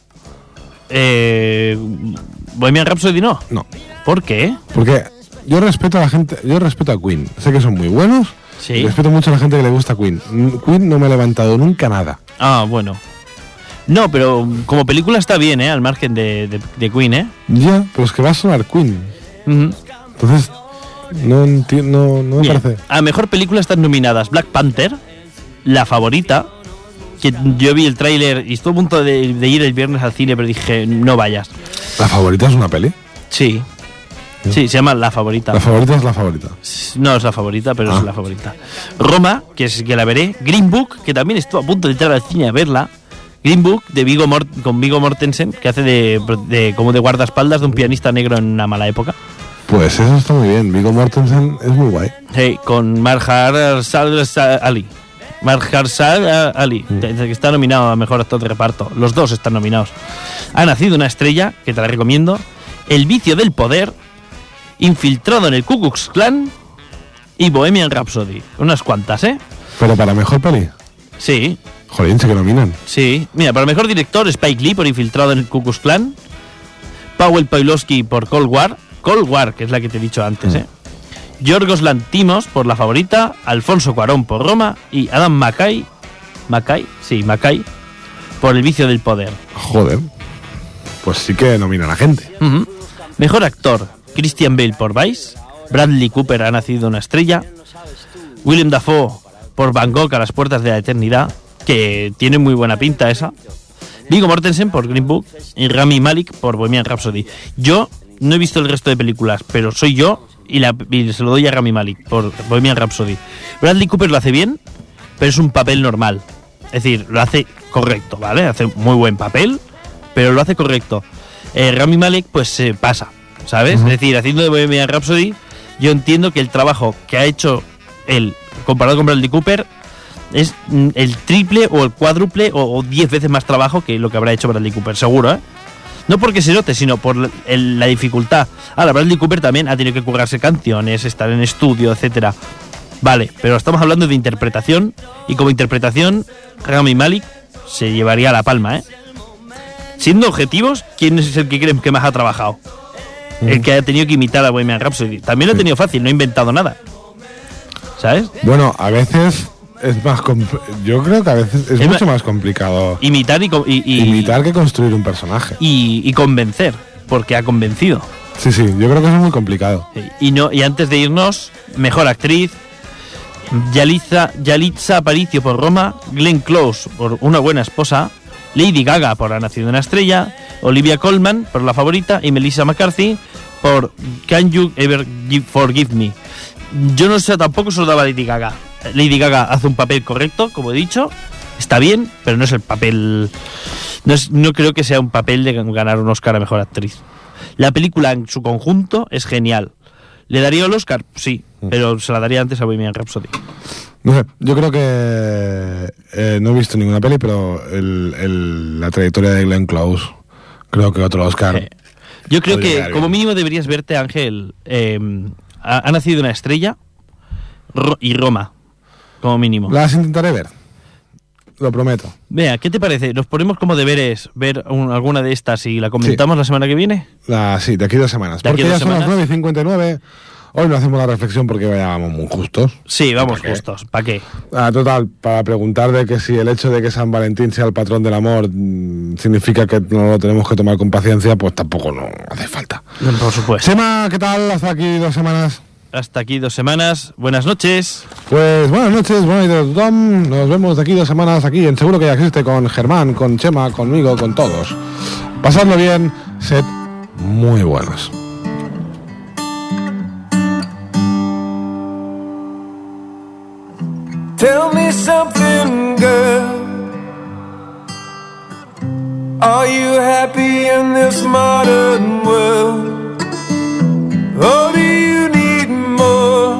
Bohemian Rhapsody no. No. ¿Por qué? Porque yo respeto a la gente, yo respeto a Queen. Sé que son muy buenos. Sí. Y respeto mucho a la gente que le gusta Queen. Queen no me ha levantado nunca nada. Ah, bueno. No, pero como película está bien, al margen de Queen, Ya, pero es que va a sonar Queen. Ujú. Entonces, no entiendo, no me Bien. parece. A mejor película están nominadas Black Panther, La Favorita, que yo vi el tráiler y estuve a punto de ir el viernes al cine, pero dije, no vayas. ¿La favorita es una peli? Sí. Sí, se llama La Favorita. La favorita es la favorita. No es la favorita, pero Ah. es la favorita. Roma, que la veré. Green Book, que también estuve a punto de entrar al cine a verla. Green Book de con Viggo Mortensen, que hace como de guardaespaldas de un pianista negro en una mala época. Pues eso está muy bien. Viggo Mortensen es muy guay. Hey, con Mahershala Ali. Mahershala Ali, que está nominado a Mejor Actor de Reparto. Los dos están nominados. Ha nacido una estrella, que te la recomiendo. El vicio del poder. Infiltrado en el Ku Klux Klan. Y Bohemian Rhapsody. Unas cuantas, ¿eh? Pero para mejor peli. Sí, Jolín, se que nominan. sí. Mira, para mejor director, Spike Lee por Infiltrado en el Ku Klux Klan. Powell Pawlowski por Cold War. Cold War, que es la que te he dicho antes, ¿eh? Yorgos Lanthimos por La Favorita. Alfonso Cuarón por Roma. Y Adam McKay por El Vicio del Poder. Joder. Pues sí que nominan a gente. Ujú. Mejor actor, Christian Bale por Vice. Bradley Cooper, Ha nacido una estrella. Willem Dafoe por Van Gogh, A las puertas de la eternidad, que tiene muy buena pinta esa. Viggo Mortensen por Green Book y Rami Malek por Bohemian Rhapsody. Yo no he visto el resto de películas, pero soy yo y se lo doy a Rami Malek por Bohemian Rhapsody. Bradley Cooper lo hace bien, pero es un papel normal. Es decir, lo hace correcto, ¿vale? Hace muy buen papel, pero lo hace correcto. Rami Malek pues se pasa, ¿sabes? Es decir, haciendo de Bohemian Rhapsody, yo entiendo que el trabajo que ha hecho él comparado con Bradley Cooper es el triple o el cuádruple o 10 veces más trabajo que lo que habrá hecho Bradley Cooper, seguro, ¿eh? No porque se note, sino por la dificultad. Ahora, Bradley Cooper también ha tenido que currarse canciones, estar en estudio, etcétera. Vale, pero estamos hablando de interpretación, y como interpretación, Rami Malek se llevaría la palma, ¿eh? Siendo objetivos, ¿quién es el que creen que más ha trabajado? El que ha tenido que imitar a Bohemian Rhapsody. También lo ha tenido fácil, no ha inventado nada. ¿Sabes? Bueno, a veces es más... Yo creo que a veces es mucho más complicado Imitar imitar que construir un personaje. y convencer, porque ha convencido. Sí, yo creo que eso es muy complicado. Y antes de irnos, mejor actriz, Yalitza Aparicio por Roma, Glenn Close por Una buena esposa, Lady Gaga por Ha nacido una estrella, Olivia Colman por La Favorita y Melissa McCarthy por Can You Ever Forgive Me. Yo no sé, tampoco se lo daba a Lady Gaga. Lady Gaga hace un papel correcto, como he dicho, está bien, pero no es el papel... No creo que sea un papel de ganar un Oscar a Mejor Actriz. La película en su conjunto es genial. ¿Le daría el Oscar? Sí, pero se la daría antes a Bohemian Rhapsody. No sé, yo creo que no he visto ninguna peli, pero la trayectoria de Glenn Close, creo que otro Oscar. Yo creo podría que quedar como bien. mínimo deberías verte, Ángel, ha nacido una estrella y Roma, como mínimo. Las intentaré ver, lo prometo. Vea, ¿qué te parece? ¿Nos ponemos como deberes ver alguna de estas y la comentamos la semana que viene? Sí, de aquí 2 semanas. ¿De aquí Porque ya 2 son las semanas? 9:59. Hoy no hacemos la reflexión porque vayamos muy justos. Sí, vamos ¿Para qué? justos. ¿Para qué? Total, para preguntar de que si el hecho de que San Valentín sea el patrón del amor significa que no lo tenemos que tomar con paciencia, pues tampoco no hace falta. Por supuesto. Chema, ¿qué tal? Hasta aquí 2 semanas. Hasta aquí 2 semanas. Buenas noches. Pues buenas noches, buenas noches, Tom. Nos vemos de aquí 2 semanas aquí en Seguro que ya existe con Germán, con Chema, conmigo, con todos. Pasadlo bien, sed muy buenos. Tell me something, girl. Are you happy in this modern world? Or do you need more?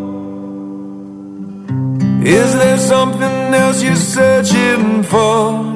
Is there something else you're searching for?